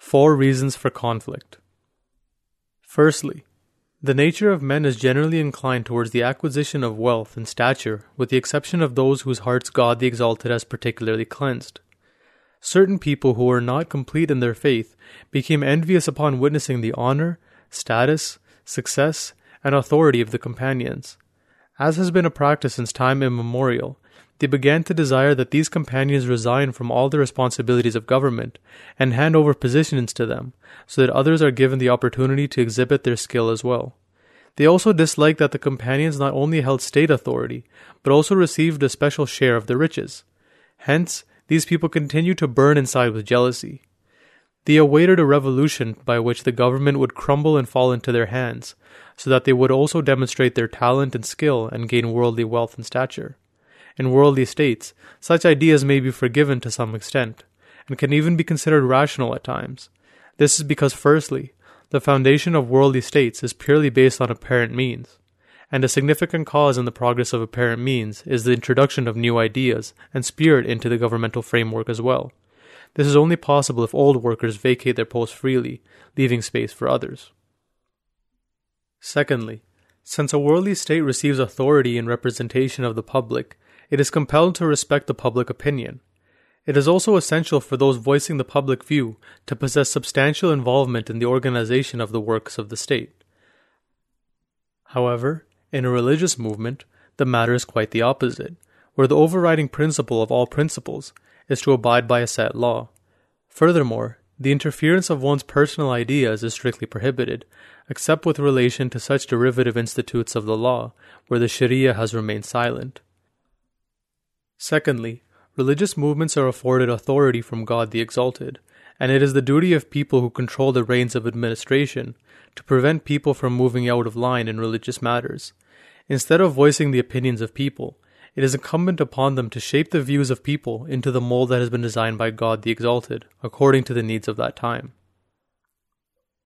4 reasons for conflict. Firstly, the nature of men is generally inclined towards the acquisition of wealth and stature, with the exception of those whose hearts God the Exalted has particularly cleansed. Certain people who were not complete in their faith became envious upon witnessing the honor, status, success, and authority of the companions. As has been a practice since time immemorial, they began to desire that these companions resign from all the responsibilities of government and hand over positions to them, so that others are given the opportunity to exhibit their skill as well. They also disliked that the companions not only held state authority, but also received a special share of the riches. Hence, these people continued to burn inside with jealousy. They awaited a revolution by which the government would crumble and fall into their hands, so that they would also demonstrate their talent and skill and gain worldly wealth and stature. In worldly states, such ideas may be forgiven to some extent, and can even be considered rational at times. This is because, firstly, the foundation of worldly states is purely based on apparent means, and a significant cause in the progress of apparent means is the introduction of new ideas and spirit into the governmental framework as well. This is only possible if old workers vacate their posts freely, leaving space for others. Secondly, since a worldly state receives authority and representation of the public, it is compelled to respect the public opinion. It is also essential for those voicing the public view to possess substantial involvement in the organization of the works of the state. However, in a religious movement, the matter is quite the opposite, where the overriding principle of all principles is to abide by a set law. Furthermore, the interference of one's personal ideas is strictly prohibited, except with relation to such derivative institutes of the law, where the Sharia has remained silent. Secondly, religious movements are afforded authority from God the Exalted, and it is the duty of people who control the reins of administration to prevent people from moving out of line in religious matters. Instead of voicing the opinions of people, it is incumbent upon them to shape the views of people into the mold that has been designed by God the Exalted, according to the needs of that time.